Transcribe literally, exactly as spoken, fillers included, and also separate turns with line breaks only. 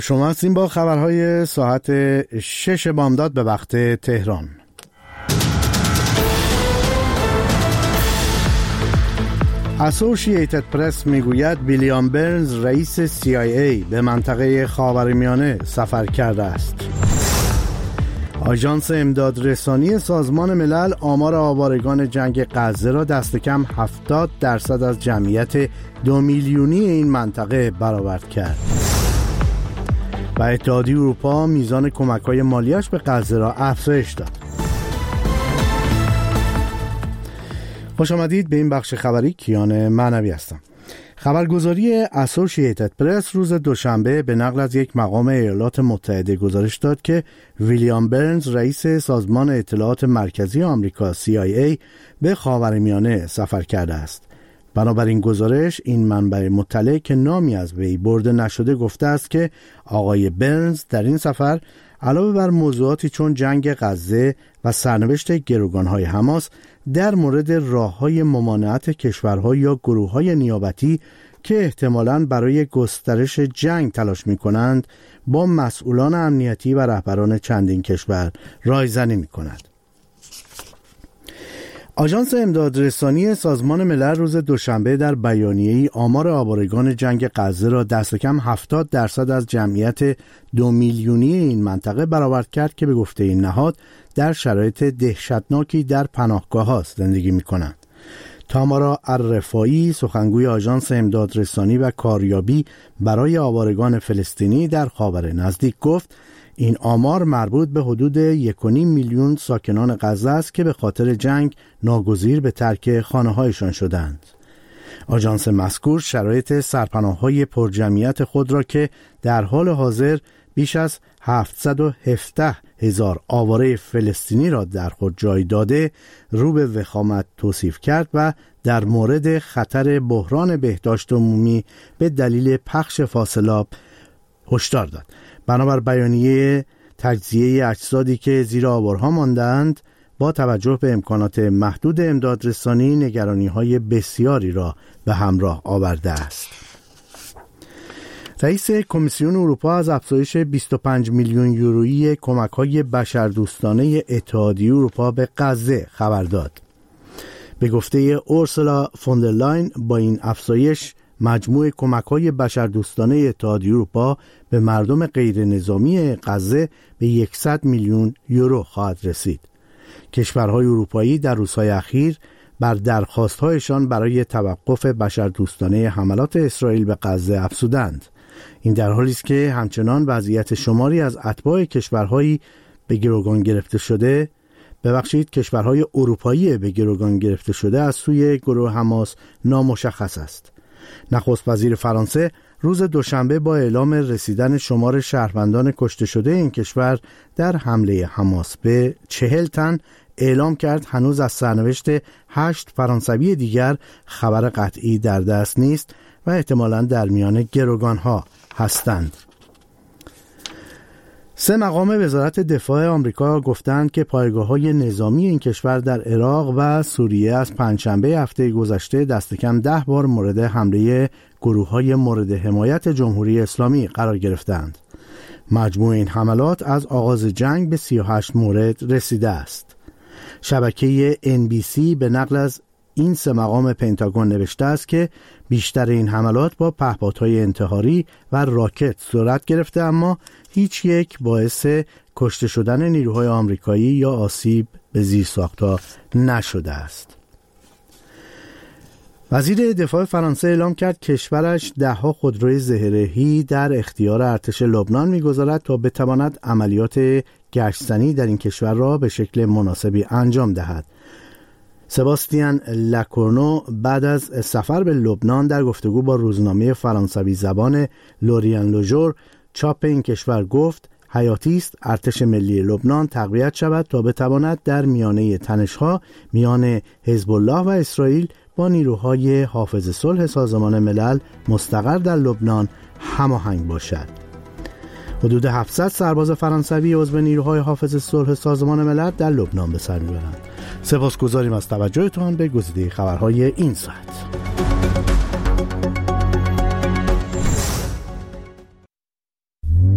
شما هستین با خبرهای ساعت شش بامداد به وقت تهران. اسوشییتد پرس میگوید ویلیام برنز رئیس سی آی ای به منطقه خاورمیانه سفر کرده است. آژانس امدادرسانی سازمان ملل آمار آوارگان جنگ غزه را دست کم هفتاد درصد از جمعیت دو میلیونی این منطقه برآورد کرد. و اتحادیه اروپا میزان کمک‌های مالیش به غزه را افزایش داد. خوش آمدید به این بخش خبری. کیان معنوی هستم. خبرگزاری اسوشییتد پرس روز دوشنبه به نقل از یک مقام ایالات متحده گزارش داد که ویلیام برنز رئیس سازمان اطلاعات مرکزی آمریکا سی آی ای به خاورمیانه سفر کرده است. بنابراین گزارش این منبع مطلع که نامی از وی برده نشده گفته است که آقای برنز در این سفر علاوه بر موضوعاتی چون جنگ غزه و سرنوشت گروگانهای حماس در مورد راه‌های ممانعت کشورها یا گروه‌های نیابتی که احتمالاً برای گسترش جنگ تلاش می‌کنند با مسئولان امنیتی و رهبران چندین کشور رایزنی می‌کند. آژانس امدادرسانی سازمان ملل روز دوشنبه در بیانیه‌ای آمار آوارگان جنگ غزه را دست کم هفتاد درصد از جمعیت دو میلیونی این منطقه برآورد کرد که به گفته این نهاد در شرایط دهشتناکی در پناهگاه‌ها زندگی می‌کنند. تامارا الرفاعی سخنگوی آژانس امدادرسانی و کاریابی برای آوارگان فلسطینی در خاور نزدیک گفت این آمار مربوط به حدود یک و نیم میلیون ساکنان غزه است که به خاطر جنگ ناگزیر به ترک خانه‌هایشان شدند. آژانس مذکور شرایط سرپناه‌های پرجمعیت خود را که در حال حاضر بیش از هفتصد و هفده هزار آواره فلسطینی را در خود جای داده رو به وخامت توصیف کرد و در مورد خطر بحران بهداشت عمومی به دلیل پخش فاضلاب هشدار داد. بنابر بیانیه تجزیه اجسادی که زیر آوارها ماندند با توجه به امکانات محدود امدادرسانی نگرانی‌های بسیاری را به همراه آورده است. رئیس کمیسیون اروپا از افزایش بیست و پنج میلیون یورویی کمک‌های بشردوستانه اتحادیه اروپا به غزه خبر داد. به گفته اورسولا فوندرلاین با این افزایش مجموع کمک‌های بشردوستانه اتحادیه اروپا به مردم غیر نظامی غزه به صد میلیون یورو خواهد رسید. کشورهای اروپایی در روزهای اخیر بر درخواست‌هایشان برای توقف بشردوستانه حملات اسرائیل به غزه افزودند. این در حالی است که همچنان وضعیت شماری از اتباع کشورهایی به گروگان گرفته شده ببخشید کشورهای اروپایی به گروگان گرفته شده از سوی گروه حماس نامشخص است. نخست وزیر فرانسه روز دوشنبه با اعلام رسیدن شمار شهروندان کشته شده این کشور در حمله حماس به چهل تن اعلام کرد هنوز از سرنوشت هشت فرانسوی دیگر خبر قطعی در دست نیست و احتمالاً در میان گروگانها هستند. سه مقام وزارت دفاع آمریکا گفتند که پایگاه‌های نظامی این کشور در عراق و سوریه از پنجشنبه هفته گذشته دست کم ده بار مورد حمله گروه‌های مورد حمایت جمهوری اسلامی قرار گرفتند. مجموع این حملات از آغاز جنگ به سی و هشت مورد رسیده است. شبکه ان بی سی به نقل از این سه مقام پنتاگون نوشته است که بیشتر این حملات با پهپادهای انتحاری و راکت صورت گرفته اما هیچ یک باعث کشته شدن نیروهای آمریکایی یا آسیب به زیرساخت‌ها نشده است. وزیر دفاع فرانسه اعلام کرد کشورش ده‌ها خودروی زهره‌ای در اختیار ارتش لبنان می‌گذارد تا بتواند عملیات گشت‌زنی در این کشور را به شکل مناسبی انجام دهد. سباستیان لکورنو بعد از سفر به لبنان در گفتگو با روزنامه فرانسوی زبان لوریان لوژور چاپ این کشور گفت حیاتی است ارتش ملی لبنان تقویت شود تا بتواند در میانه تنش‌ها میان حزب الله و اسرائیل با نیروهای حافظ صلح سازمان ملل مستقر در لبنان هماهنگ باشد. حدود هفتصد سرباز فرانسوی عضو نیروهای حافظ صلح سازمان ملل در لبنان به سر میبرند. سپاسگزاریم از توجهتان به گزیده خبرهای این ساعت.